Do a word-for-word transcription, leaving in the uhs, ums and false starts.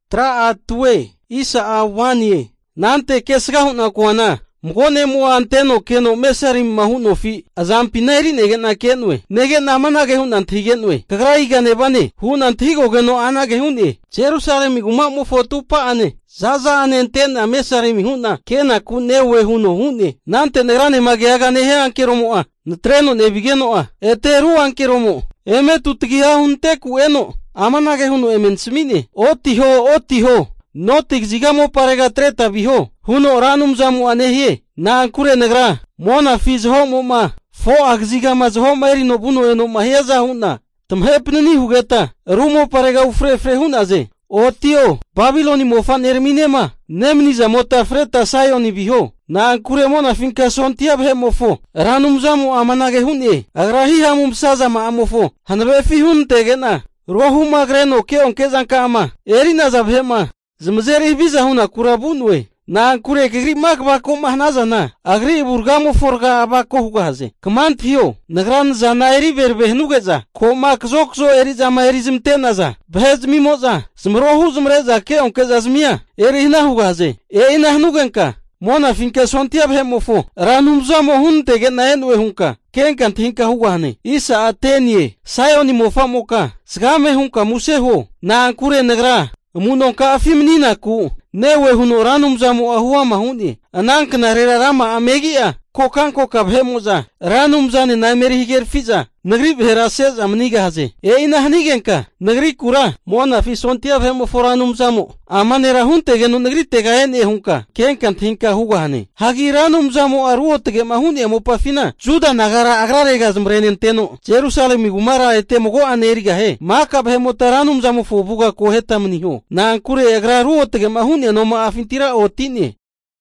tra a tue, isa a wanye, nante kesga na kuana. Mkone mua anteno keno mesari mahuno fi azampi nairi nege na kenwe nege na manage hun antigenwe kagrai gane bane hun antigo geno anage huni Jerusalem iguma mo fotu pa ane zaza ane antena mesari mi huna kena kunewe huno huni nante negrane magiaga nehe ankeromo a treno nebigeno a eteru ankeromo eme tutgia hunte ku eno amanage huno emensmini otiho otiho notik zigamo parega treta biho huno ranum zamu anehie na kure negra mona fiz homo ma fo agziga mazho mairi no buno eno maheza huna tumhepnini hugeta rumo parega ufre fre hunaze otio babiloni mofan erminema nemni zamota freta sayoni biho na kure mona finka sontia bhemofo ranum zamu amanage hunie agrahi hamum saza amofo hanre fi hun tegena rohu magreno ke onke zankama erina zabhema zmzeri biza huna kurabunwe na kure kigri magba ko mahnazana agri burgamo forga abako hugaze kmanthio nagran zanairi berbehnugaza ko mak zokzo eri zamairizm tenaza bhez mimoza smrohu zmreza ke onke zazmia eri hina hugaze e ina hnugenka mona finka sontia bhemofo ranum zamo hunte genaenwe hunka kenkan thinka hugane isa atenie sayoni mofamoka sgame hunka museho na kure nagra munonka afimnina ku newe huno ranum zamu ahua mahuni anank na rera rama amegia kokanko kabhemoza ranum zane na meri higer fiza nagri bherasez amniga haze e ina hanigenka nagri kura mona fi sontia bhemo foranum zamu amanera hunte genu nagri tegaen e hunka kenkan thinka hugane hagi ranum zamu aruotge mahuni amopafina juda nagara agrarega zmrenen teno Jerusalem igumara etemogo aneriga he maka bhemo taranum zamu fobuga kohetamniho na kure agraruotge mahuni no ma afintira otini